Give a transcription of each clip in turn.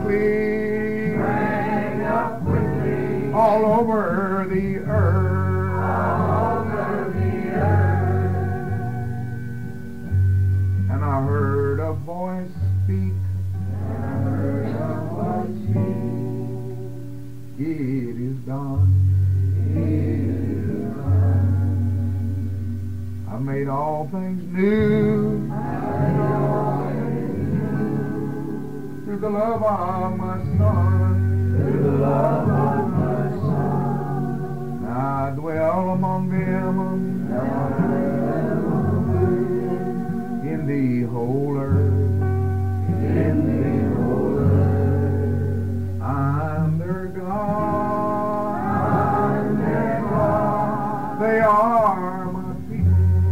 quickly, all over the earth, and I heard a voice speak, it is done. I made all things new through the love of my Son. I dwell among them in the whole earth. I'm their God. They are my people.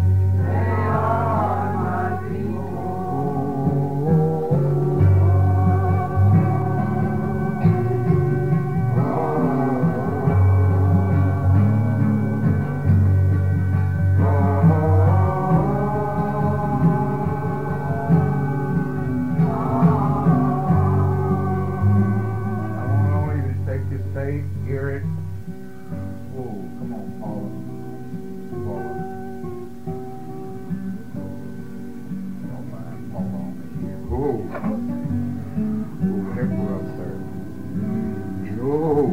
Garrett. Oh, come on, Paula. Don't mind Paula on me here. Oh, heck, we're up there. Oh.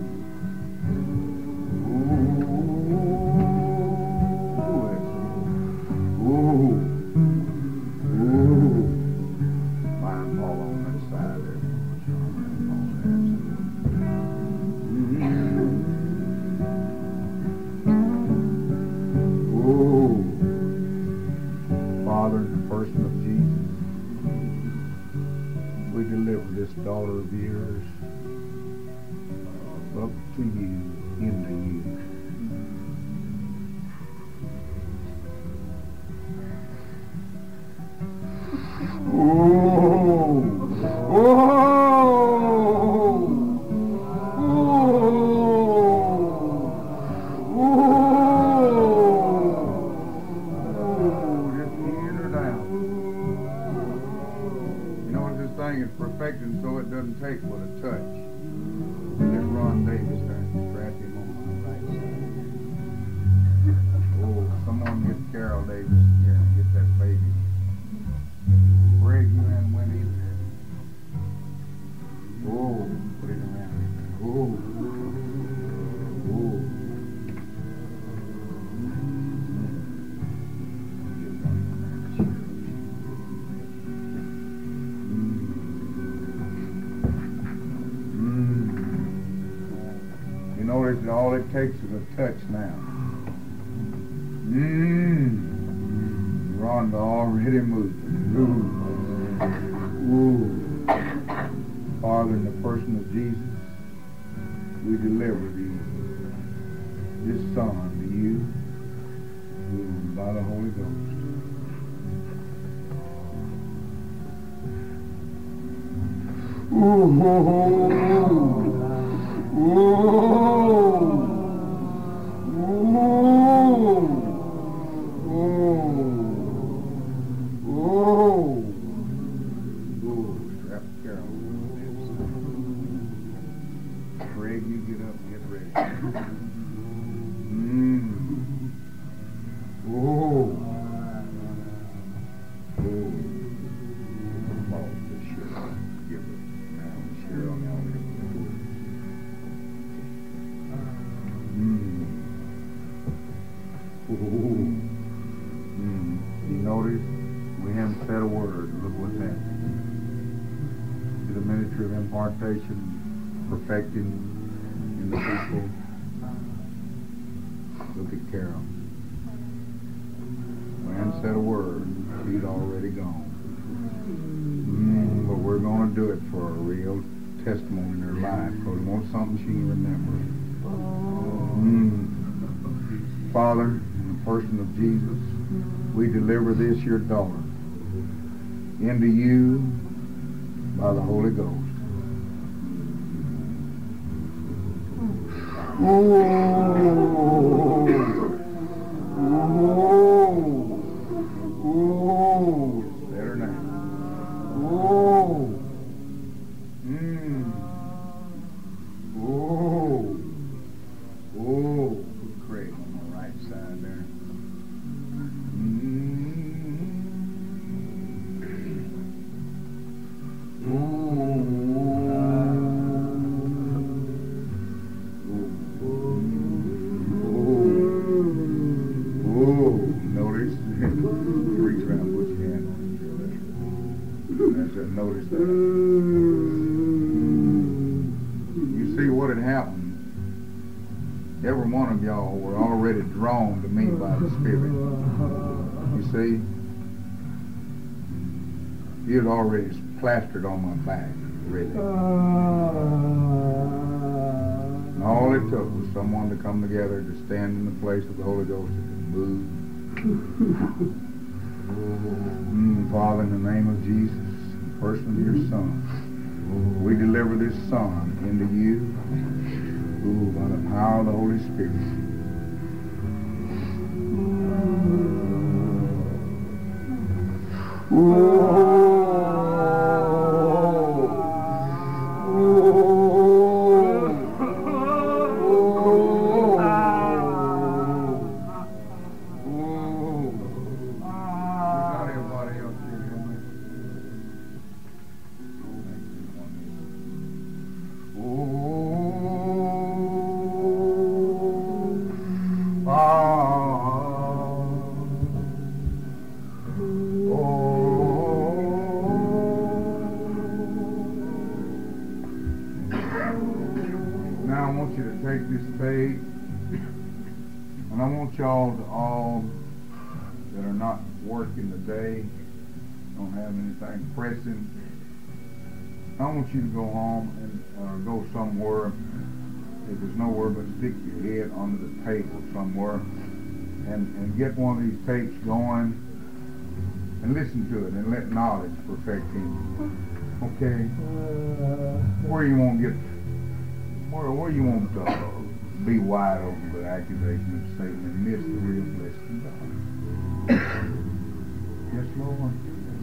Mind Paula on that side there. Father, in the person of Jesus, we deliver this daughter of yours up to you, into you. Is perfecting so it doesn't take but a touch. Get Ron Davis there and strap him on the right side. Oh, someone get Carol Davis here and get that baby. Greg, you and Wendy there. Oh, put it around him. Oh. Notice all it takes is a touch now. Rhonda already moving. Ooh. Father, in the person of Jesus, we deliver this son to you by the Holy Ghost. Greg, you get up and get ready. You notice we haven't said a word. Look what's happening. To the ministry of impartation, perfecting in the people. Look at Carol. We haven't said a word. She's already gone. But we're going to do it for a real testimony in her life, because we want something she can remember. Father, in the person of Jesus, we deliver this, your daughter, into you by the Holy Ghost. Better now. Reach around and put your hand on it. That's it. Notice that. You see what had happened? Every one of y'all were already drawn to me by the Spirit. You see? He was already plastered on my back, really. And all it took was someone to come together to stand in the place of the Holy Ghost and move. Father, in the name of Jesus, in the person of your Son, we deliver this Son into you by the power of the Holy Spirit. Now I want you to take this page, and I want y'all to all that are not working today, don't have anything pressing, I want you to go home and go somewhere, if there's nowhere but stick your head under the table somewhere, and get one of these tapes going, and listen to it, and let knowledge perfect in you. Okay? Where you won't get, where you won't be wide open with accusation of Satan and miss the real blessing of God. Yes, Lord.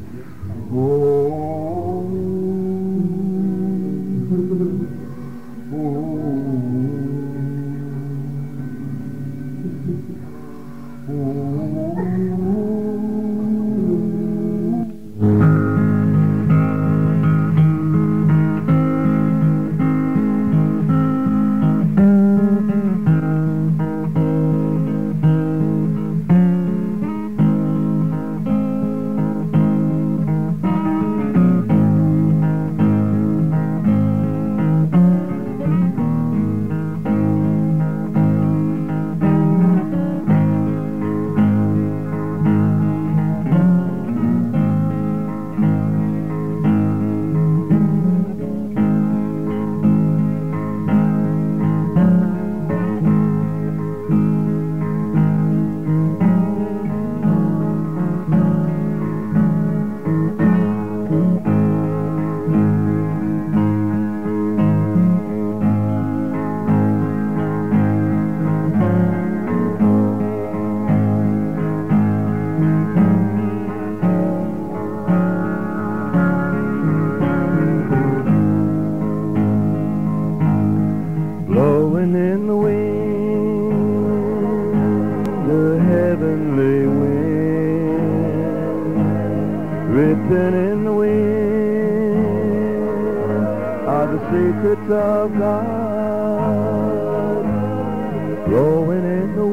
Blowing in the wind, the heavenly wind, written in the wind are the secrets of God. Blowing in the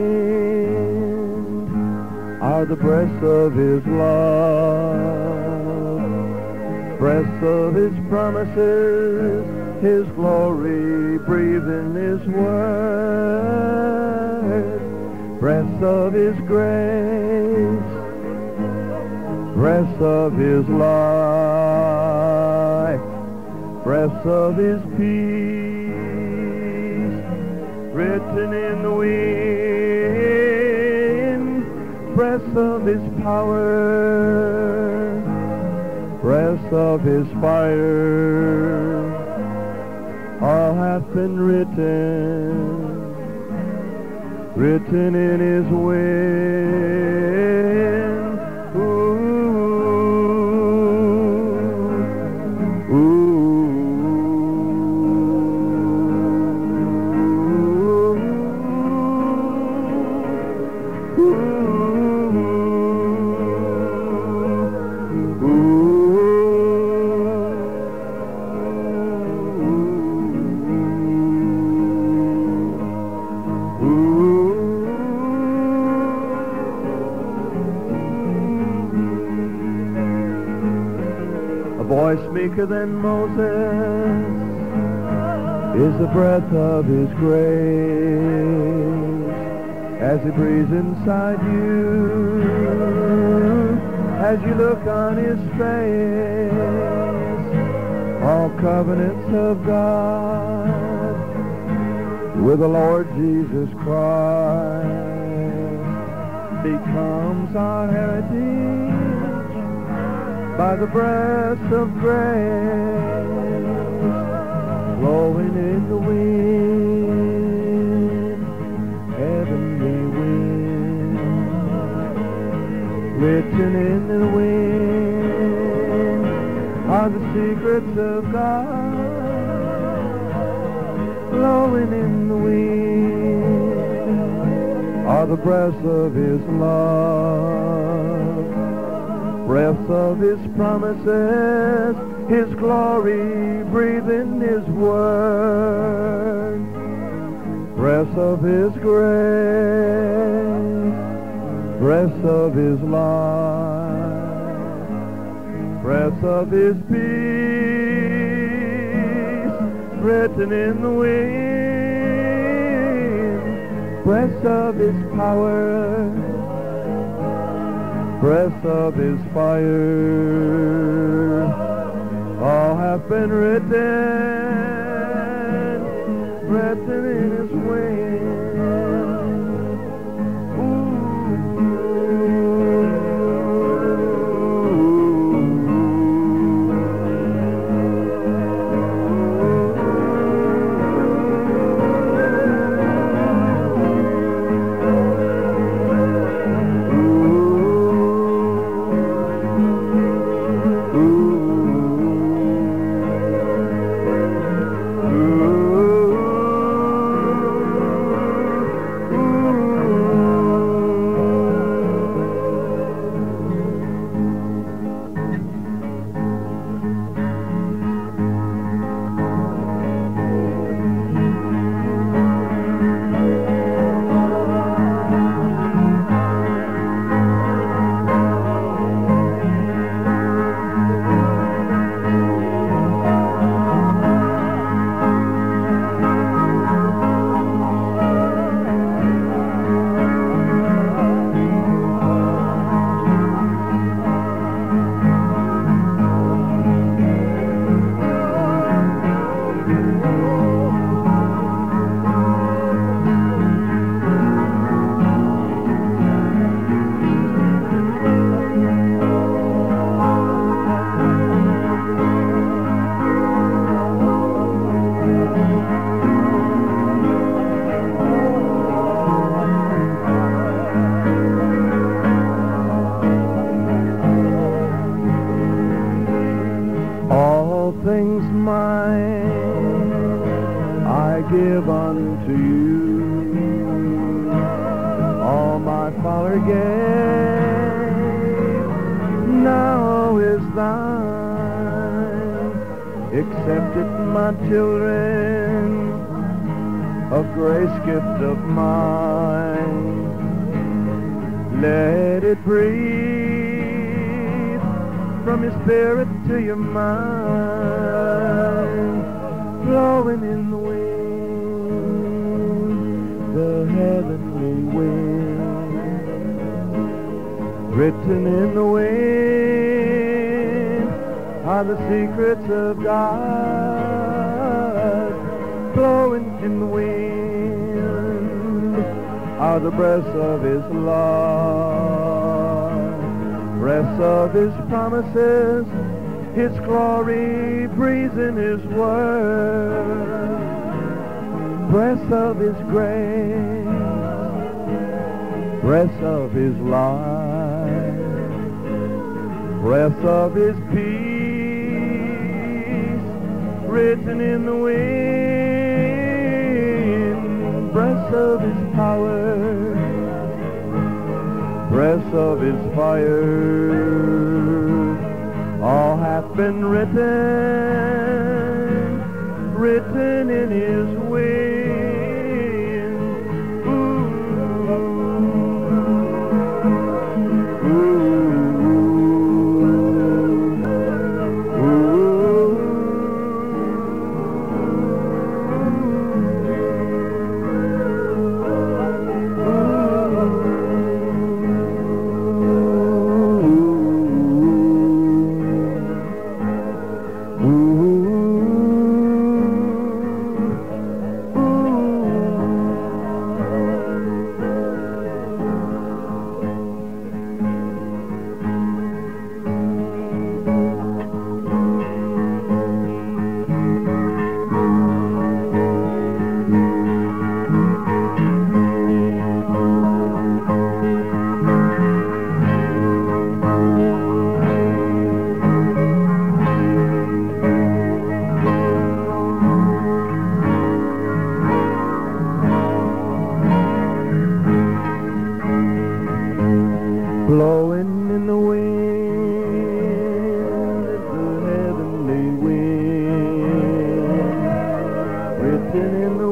wind are the breaths of His love, breaths of His promises, His glory breathed in His word, breaths of His grace, breaths of His life, breaths of His peace, written in the wind, breaths of His power, breaths of His fire, all hath been written in His wind. Ooh, ooh, voice meeker than Moses is the breath of his grace as he breathes inside you, as you look on his face. All covenants of God with the Lord Jesus Christ becomes our heritage by the breath of grace blowing in the wind, heavenly wind, written in the wind are the secrets of God, blowing in the wind are the breaths of his love, breaths of his promises, his glory breathing his word, breaths of his grace, breaths of his life, breaths of his peace written in the wind, breaths of his power, breath of his fire, all have been written in his wind. Things mine I give unto you, all my Father gave now is thine. Accept it, my children, a grace gift of mine. Let it breathe from your spirit to your mind, blowing in the wind, the heavenly wind, written in the wind are the secrets of God, blowing in the wind are the breaths of his love, breaths of his promises, his glory breathes in his word, breath of his grace, breath of his life, breath of his peace written in the wind, breath of his power, breath of his fire, all hath been written in his wind. Ooh, ooh, ooh, ooh. blowing in the wind, the heavenly wind, written in the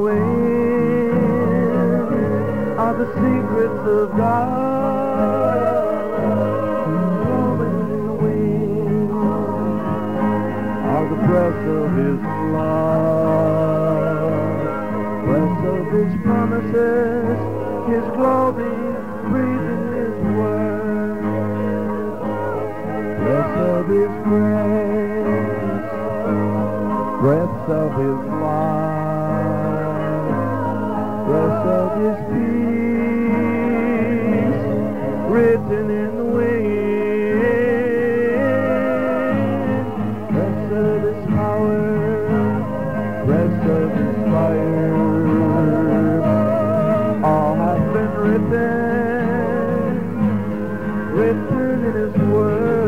wind are the secrets of God, blowing in the wind are the breath of His love, breath of His promises, His glory, breathing His word, breath of His grace, breath of His life, breath of His peace, written in the wind, breath of His power, breath of His fire, all have been written in His word.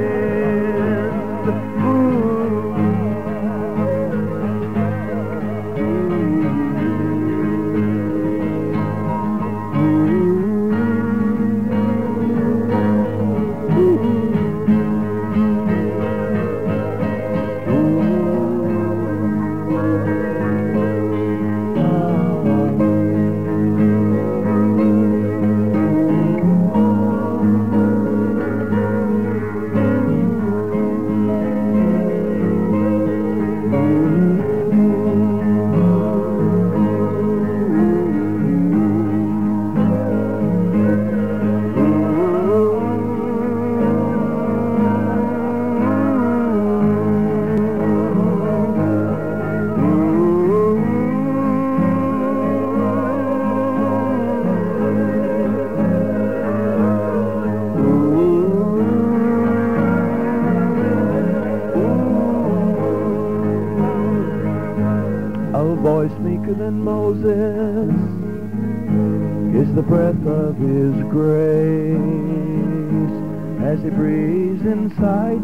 A voice meeker than Moses is the breath of His grace as He breathes inside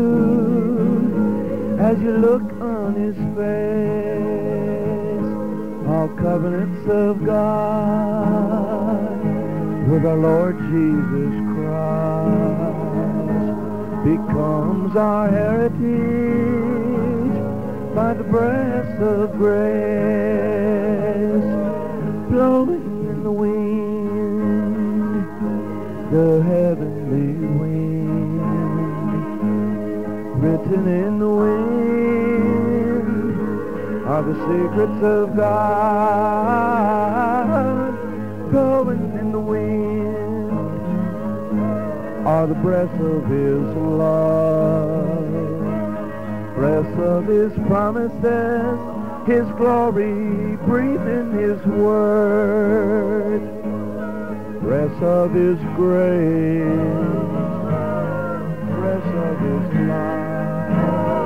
you, as you look on His face. All covenants of God with our Lord Jesus Christ becomes our heritage by the breath of grace, blowing in the wind, the heavenly wind, written in the wind are the secrets of God, blowing in the wind are the breath of His love, breath of His promises, His glory, breathing His word, breath of His grace, breath of His life,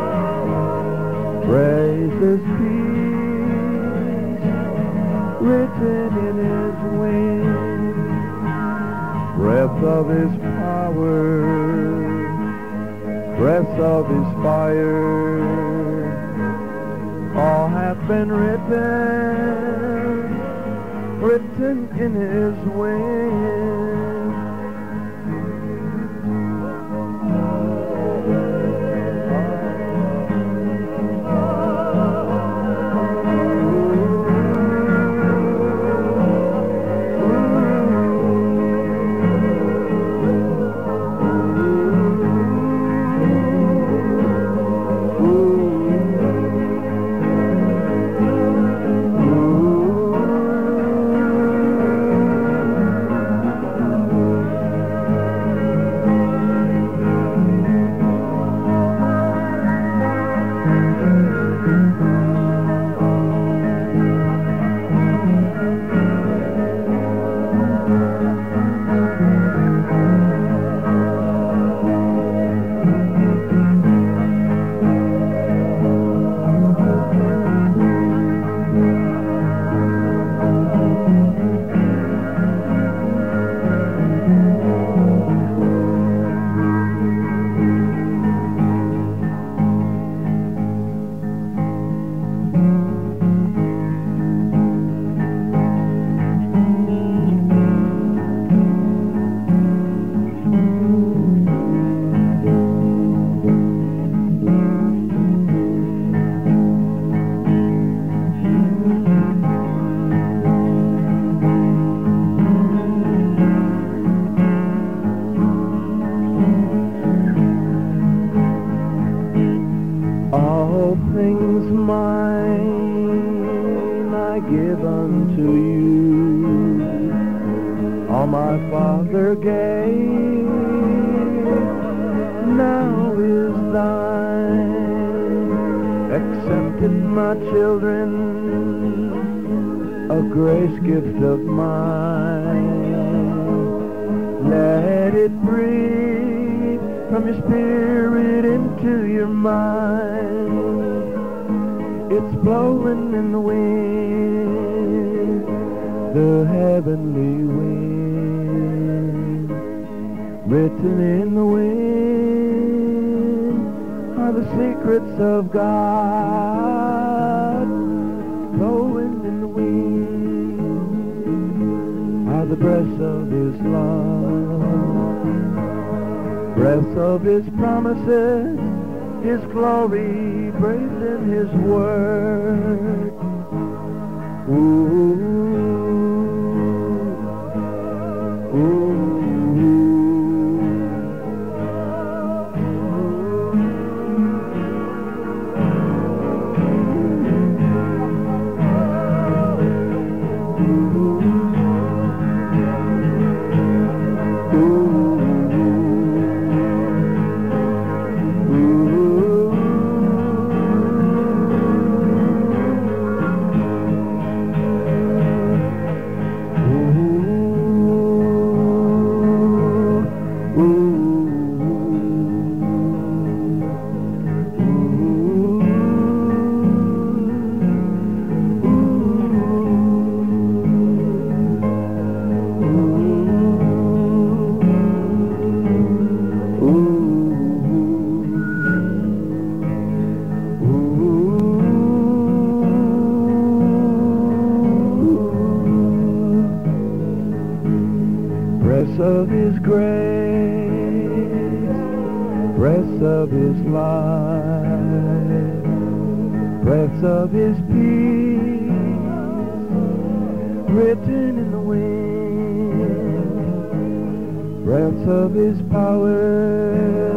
praise His peace, written in His wings, breath of His power, breath of His fire, all have been written in His wind. to you. All my Father gave now is thine. Accepted, my children, a grace gift of mine. Let it breathe from your spirit into your mind. It's blowing in the wind, the heavenly wind. Written in the wind are the secrets of God. Blowing in the wind are the breaths of His love, breaths of His promises, His glory breathed in His word. Ooh, ooh. Breaths of His grace, breaths of His life, breaths of His peace, written in the wind, breaths of His power,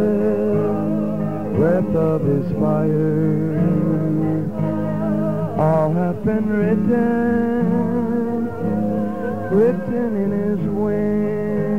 breath of His fire, all have been written in His wind.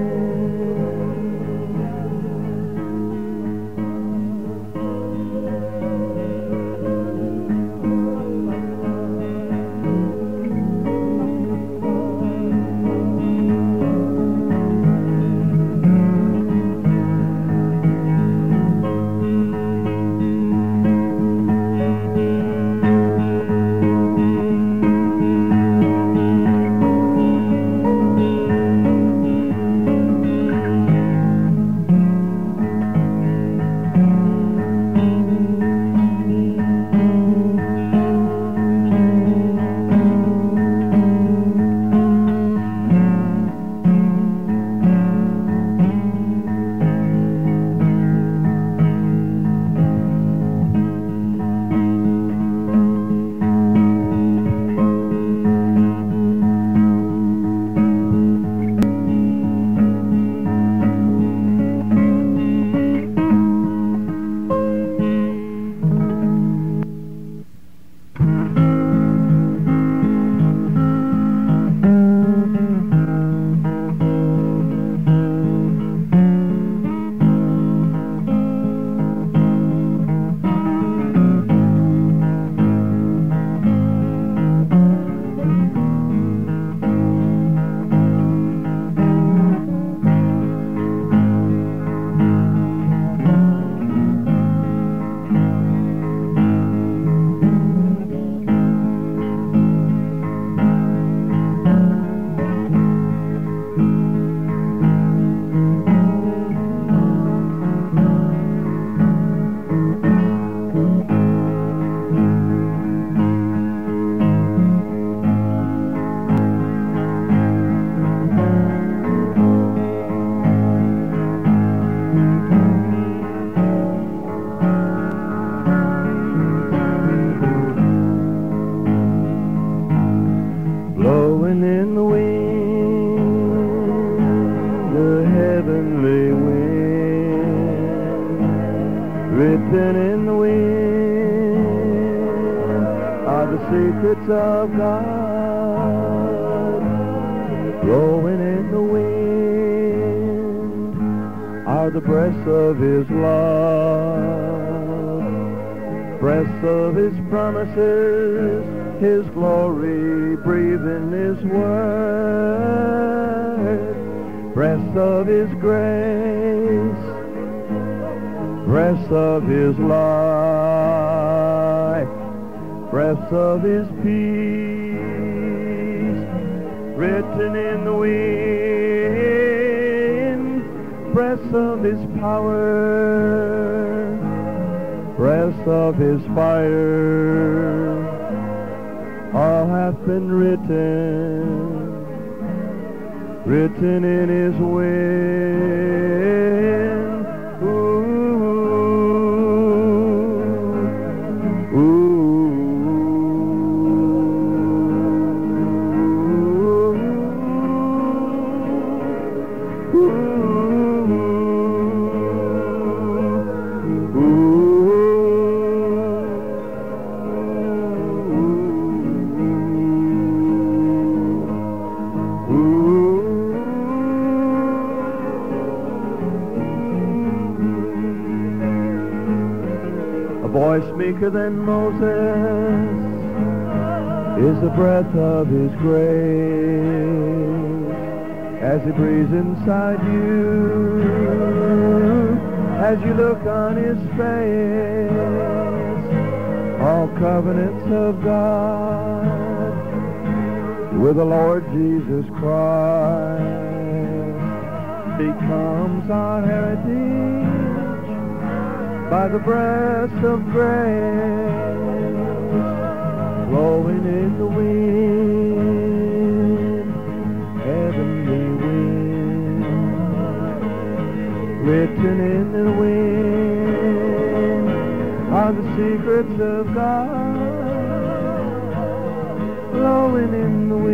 Blowing in the wind, the heavenly wind, written in the wind are the secrets of God. blowing in the wind are the breaths of his love, breaths of his promises, his glory breathing his word, breaths of his grace, breaths of his life, breaths of his peace, written in the wind, breaths of his power, breaths of his fire, all have been written in his wind. Ooh, ooh. Voice meeker than Moses is the breath of his grace as he breathes inside you, as you look on his face. All covenants of God with the Lord Jesus Christ becomes our heritage by the breath of grace, blowing in the wind, heavenly wind, written in the wind are the secrets of God, blowing in the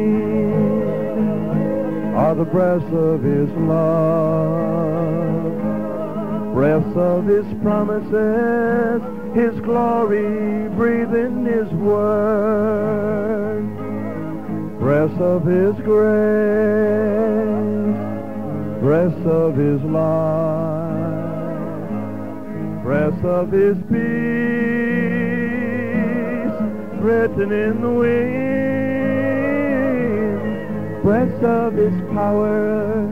wind are the breaths of his love, breaths of his promises, his glory breathing his word, breaths of his grace, breaths of his life, breaths of his peace, written in the wind, breaths of his power,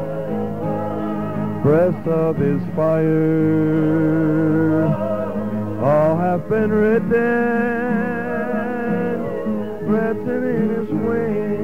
breath of his fire, all have been written in his wind.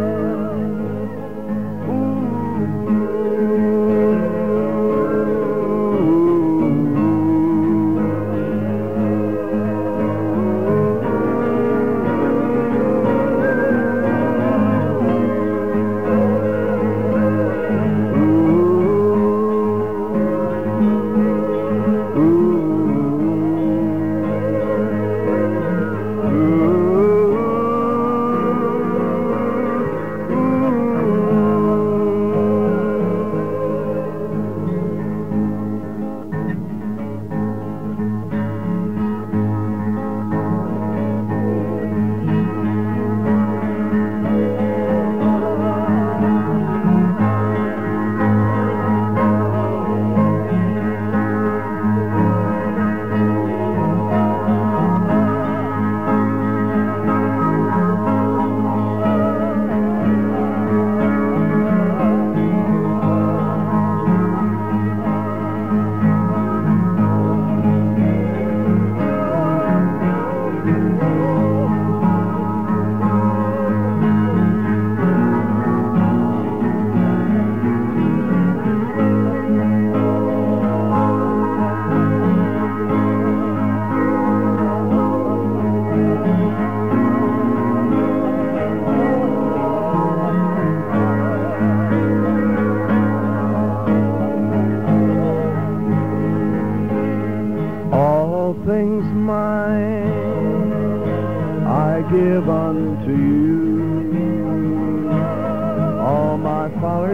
Things mine I give unto you, all my Father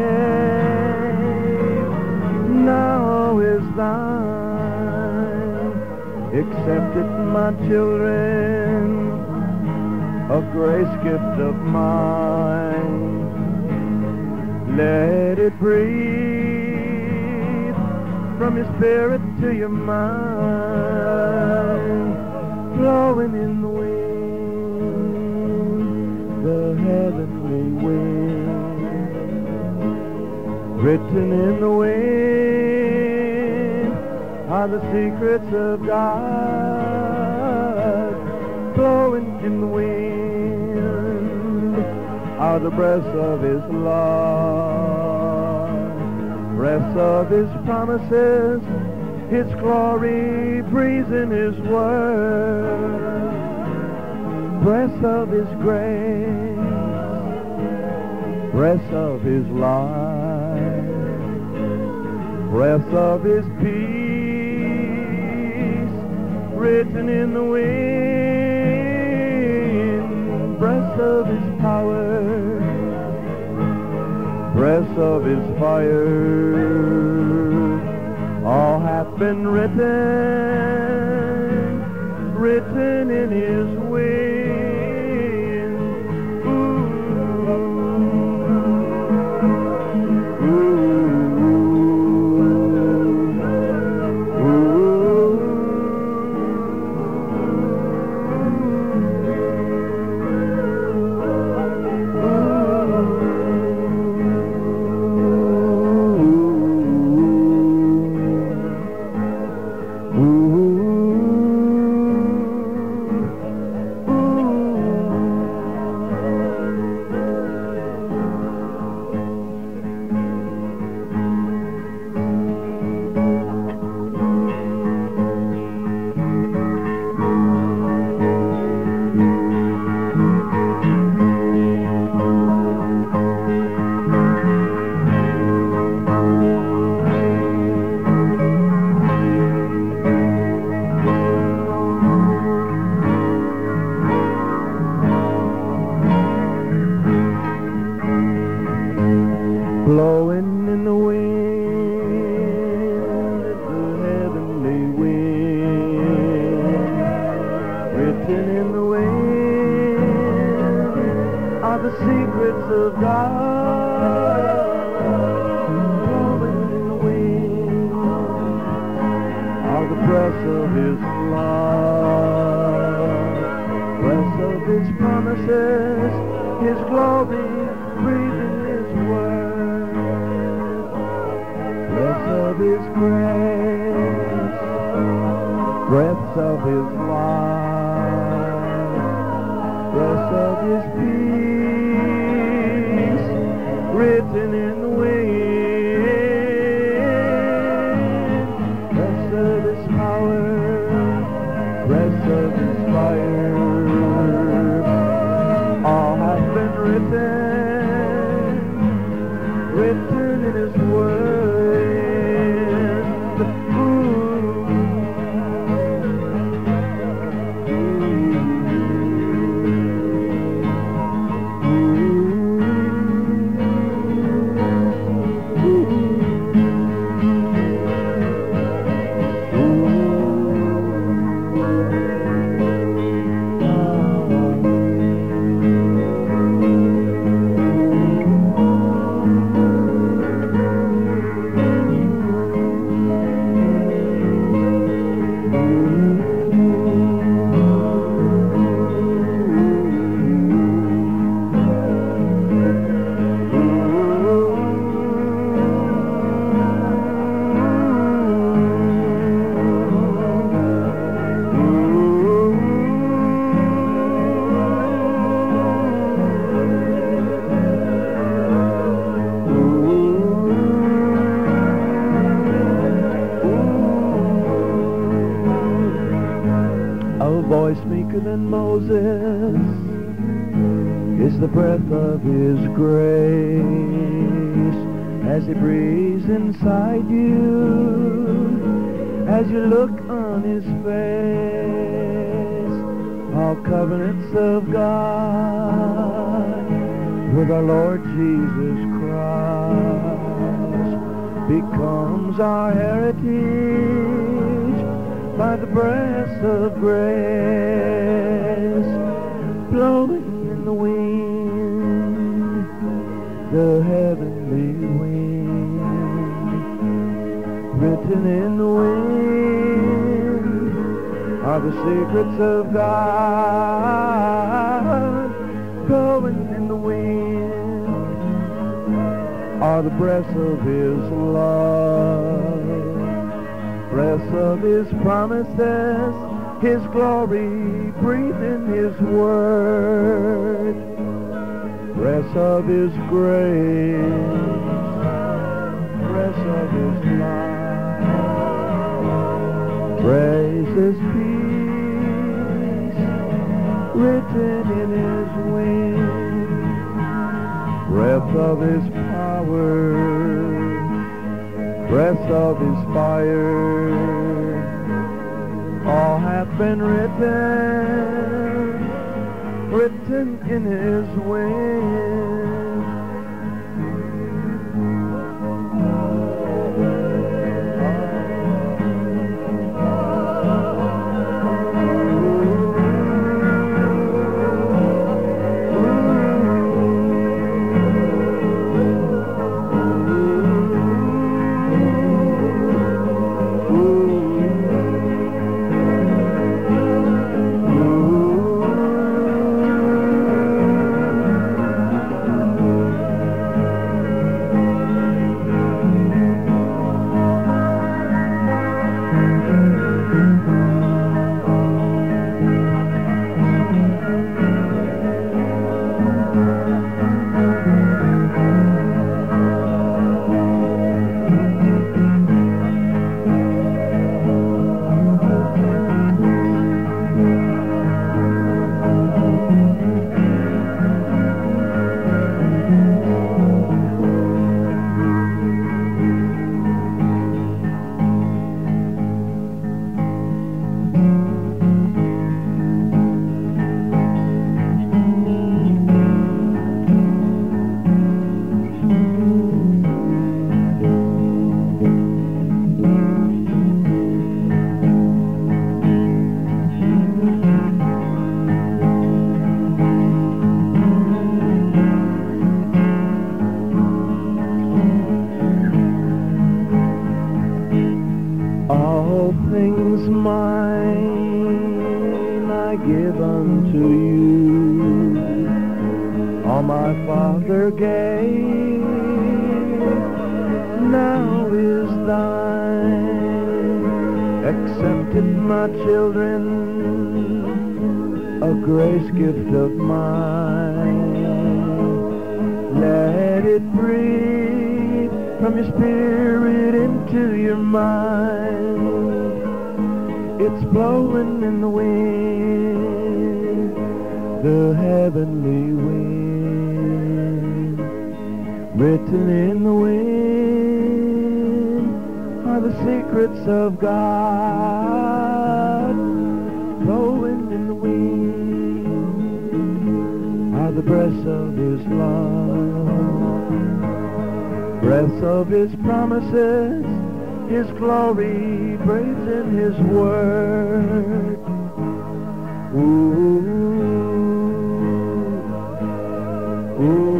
gave now is thine. Accept it, my children, a grace gift of mine. Let it breathe from your spirit to your mind, blowing in the wind, the heavenly wind, written in the wind are the secrets of God, blowing in the wind are the breaths of His love, breaths of His promises, His glory breathes in His word, breaths of His grace, breaths of His life, breaths of His peace, written in the wind, breaths of His power, breaths of His fire, all have been written in His wind. Blowing in the wind, the heavenly wind, written in the wind are the secrets of God. Blowing in the wind are the breaths of His love, breaths of His promises, His glory breathing His word, breaths of His grace, breaths of His life, breaths of His peace, written in the wind, breaths of His power, breaths of His fire, all have been written in His word. A voice meeker than Moses is the breath of His grace as He breathes inside you, as you look on His face. All covenants of God with our Lord Jesus Christ becomes our heritage by the breath of grace, blowing in the wind, the heavenly wind, written in the wind are the secrets of God. Blowing in the wind are the breaths of His love, breaths of His promises, His glory breathed in His word, breaths of His grace, breaths of His love. Praise His peace, written in His wings, breath of His power, breath of His fire, all have been written in His wings. All things mine I give unto you, all my Father gave, now is thine. Accept it, my children, a grace gift of mine. Let it breathe from your spirit into your mind. It's blowing in the wind, the heavenly wind. Written in the wind are the secrets of God. Blowing in the wind are the breaths of His love, breaths of His promises, His glory breathes in His word. Ooh, ooh.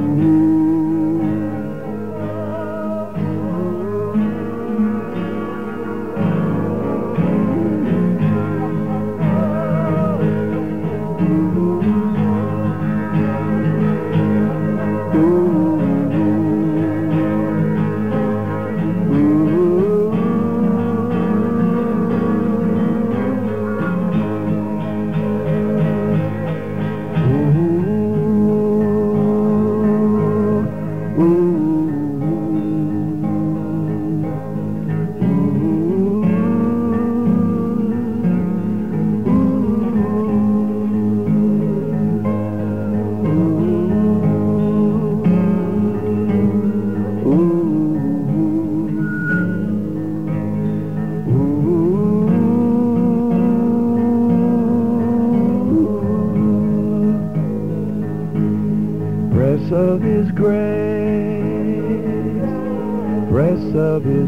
Breaths of His grace, breaths of His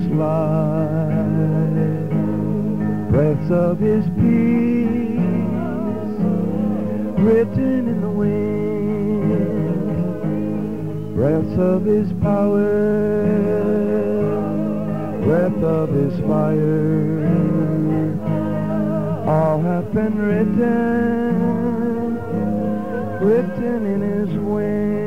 life, breaths of His peace, written in the wind, breath of His power, breath of His fire, all have been written in His wind.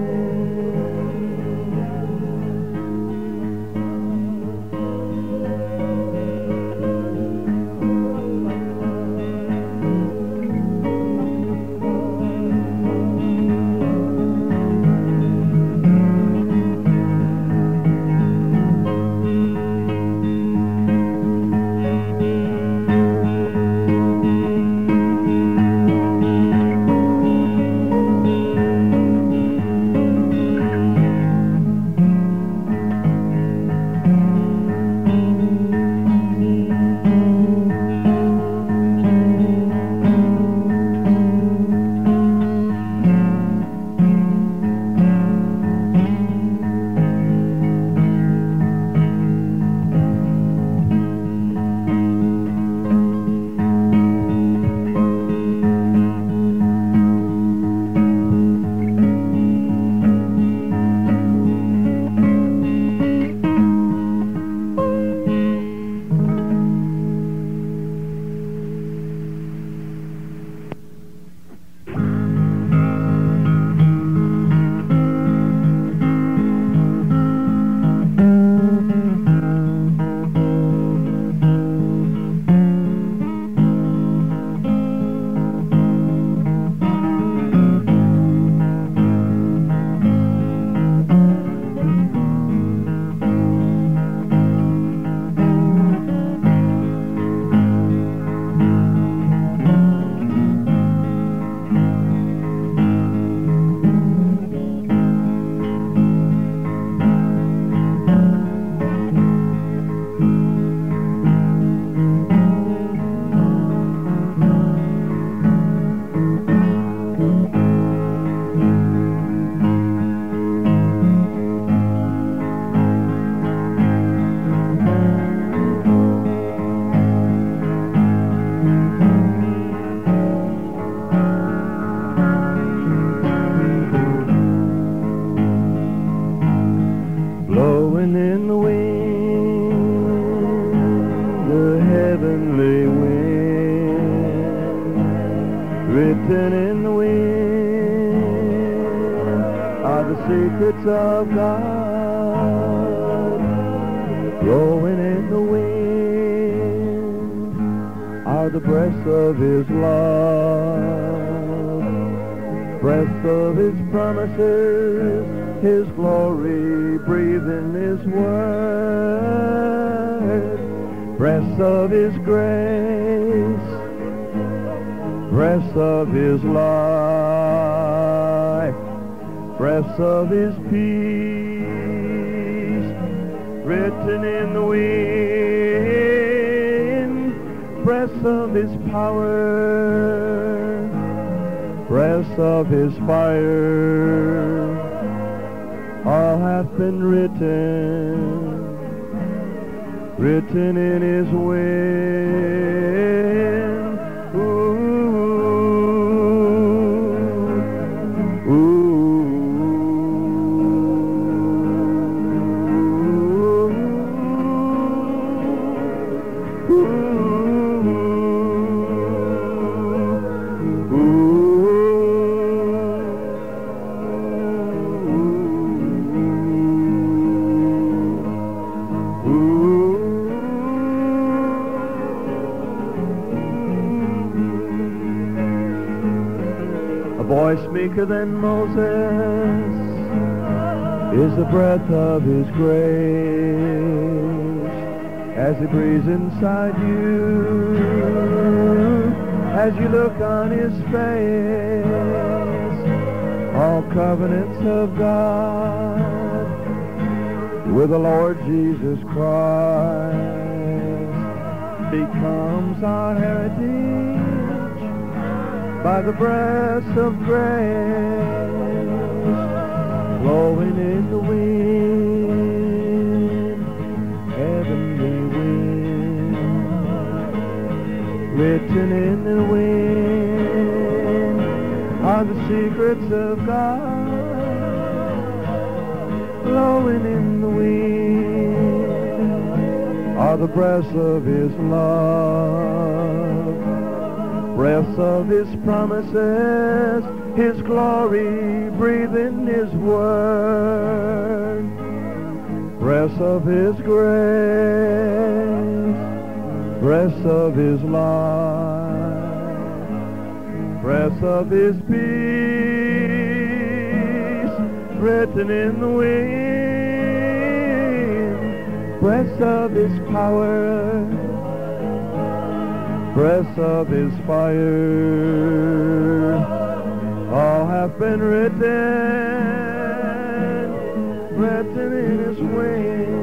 Blowing in the wind, the heavenly wind, written in the wind are the secrets of God. Blowing in the wind are the breaths of His love, breaths of His promises, His glory, breathing His word, breaths of His grace, breaths of His life, breaths of His peace, written in the wind, breaths of His power, breaths of His fire, all hath been written in His wind. Ooh, ooh, ooh, a voice meeker than Moses is the breath of His grace as He breathes inside you, as you look on His face. All covenants of God with the Lord Jesus Christ becomes our heritage by the breath of grace, blowing in the wind, heavenly wind, written in the wind are the secrets of God. blowing in the wind, are the breaths of his love, breaths of his promises, his glory breathing his word, breaths of his grace, breaths of his life, breaths of his peace written in the wind, breaths of his power, breaths of his fire, all have been written in his wind.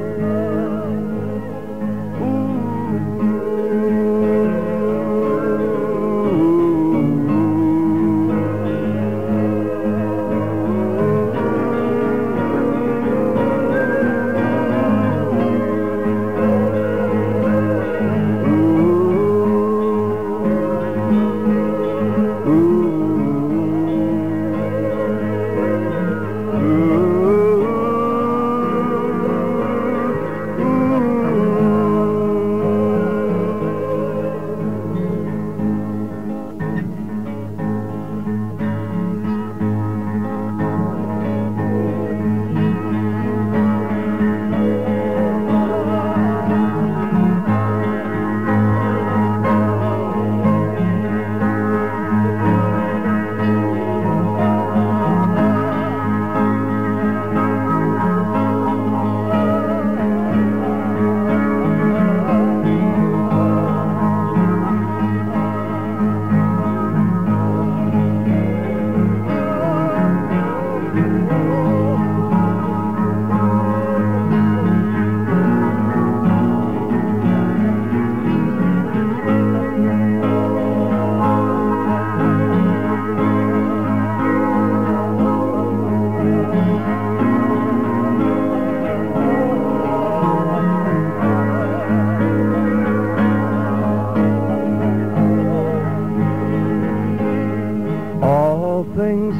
Things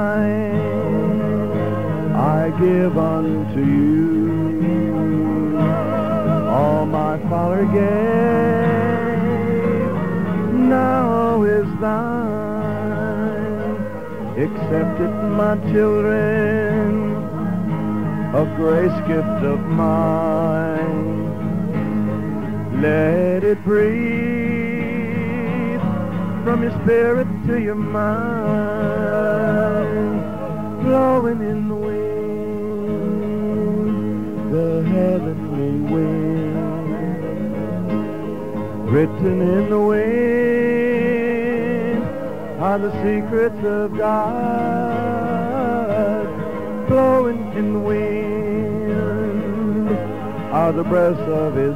mine I give unto you, all my Father gave now is thine. Accept it, my children, a grace gift of mine. Let it breathe from your spirit to your mind, blowing in the wind, the heavenly wind, written in the wind are the secrets of God, blowing in the wind are the breaths of his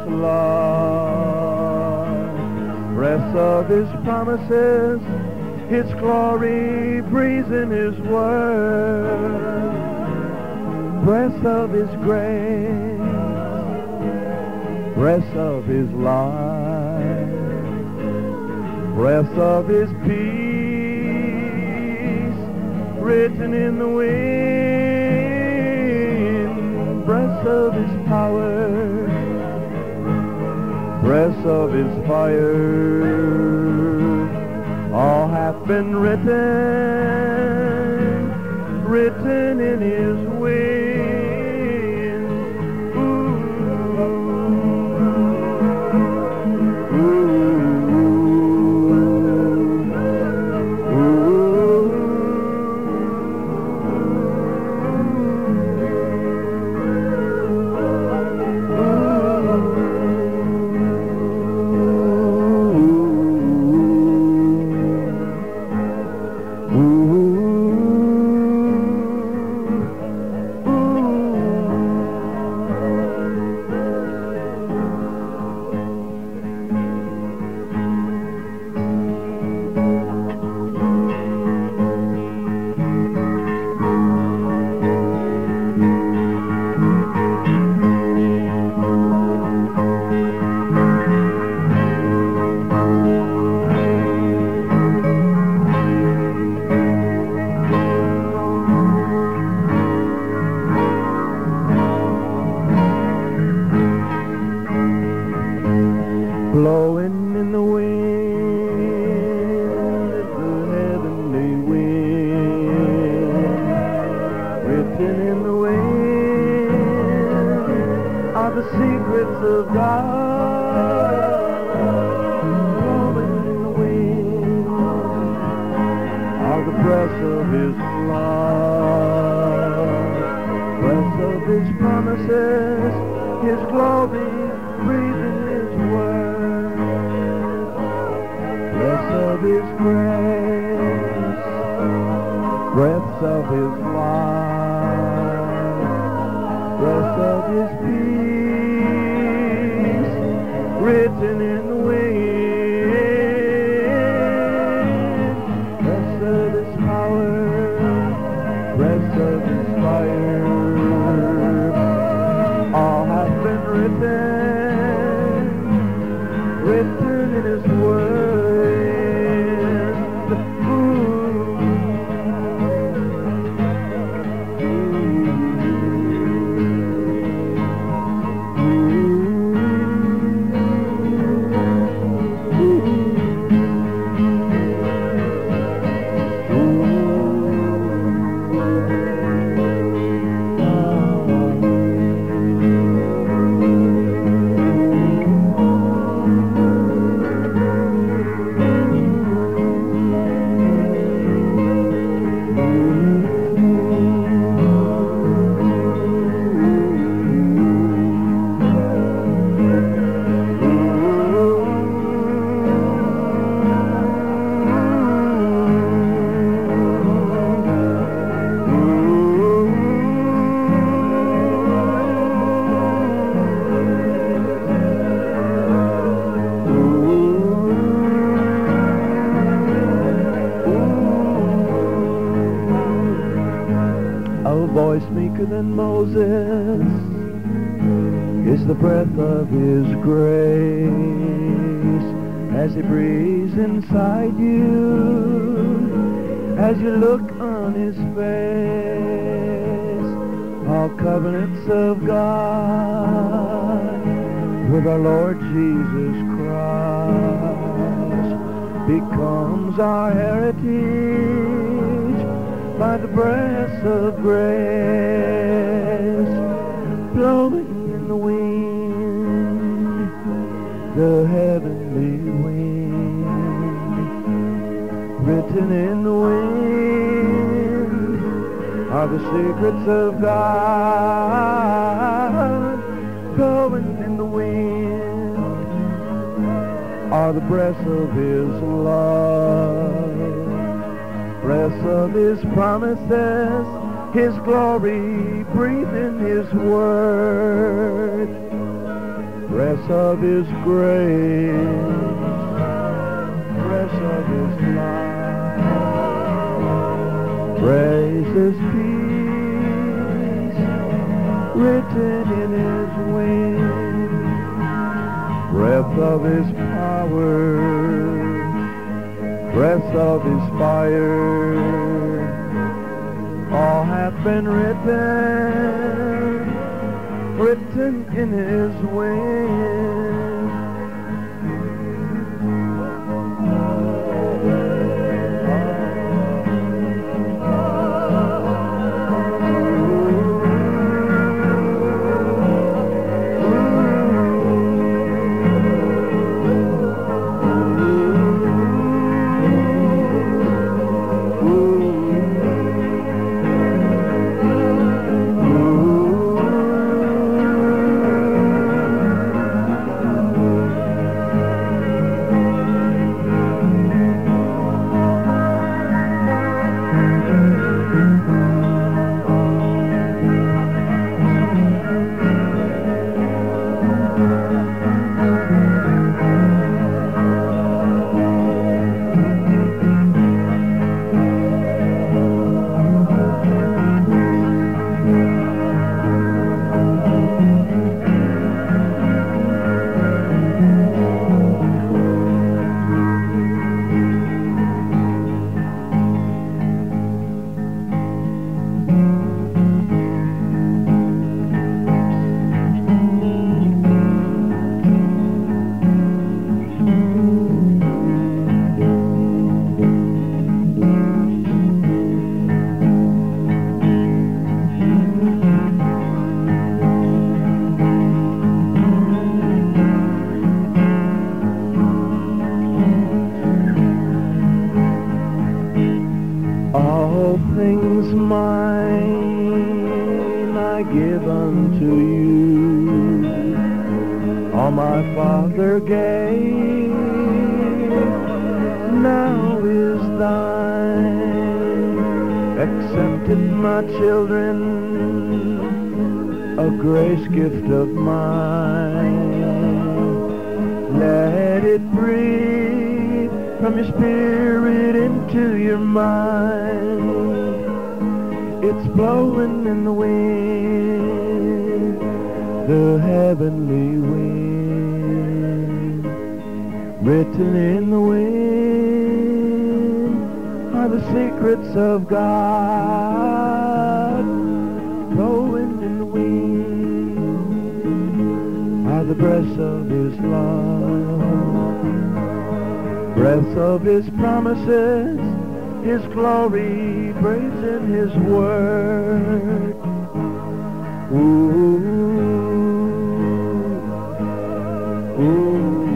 love, breaths of his promises, his glory breathes in his word, breaths of his grace, breaths of his life, breaths of his peace written in the wind, breaths of his power, breaths of his fire, all have been written in his wind. Ooh, ooh, the secrets of God, blowing in the wind, are the breath of His love, breath of His promises, His glory, breathing His word, breath of His grace, breath of His life, breath of His peace, written in the wind, breath of His power, breath of His fire, all have been written in His word. A voice meeker than Moses is the breath of His grace as He breathes inside you, as you look on His face. All covenants of God with our Lord Jesus Christ becomes our heritage by the breath of grace, blowing in the wind, the heavenly wind, written in the wind, are the secrets of God, blowing in the wind, are the breath of His love, breath of His promises, His glory, breathing His word, breath of His grace, breath of His life, praise His peace, written in His wings, breath of His power, breath of His fire, all have been written in His wind. all my Father gave now is thine. Accepted, my children, a grace gift of mine. Let it breathe from your spirit into your mind. It's blowing in the wind, the heavenly wind. Written in the wind are the secrets of God. Blowing in the wind are the breaths of His love, breaths of His promises, His glory breathes in His word. Ooh, ooh.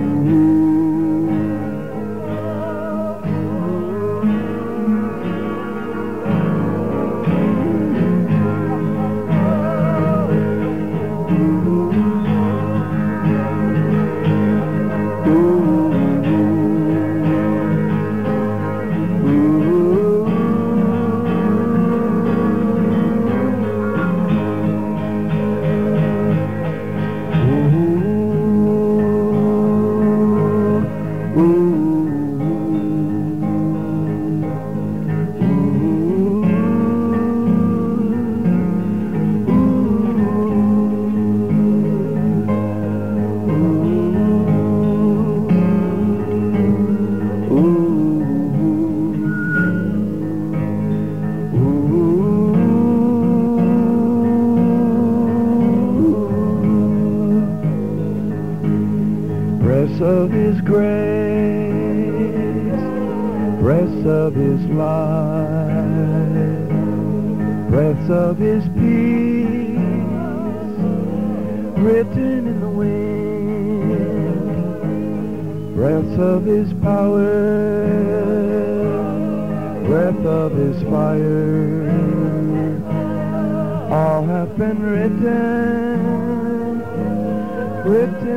Breaths of His grace, breaths of His life, breaths of His peace, written in the wind, breaths of His power, breath of His fire, all have been written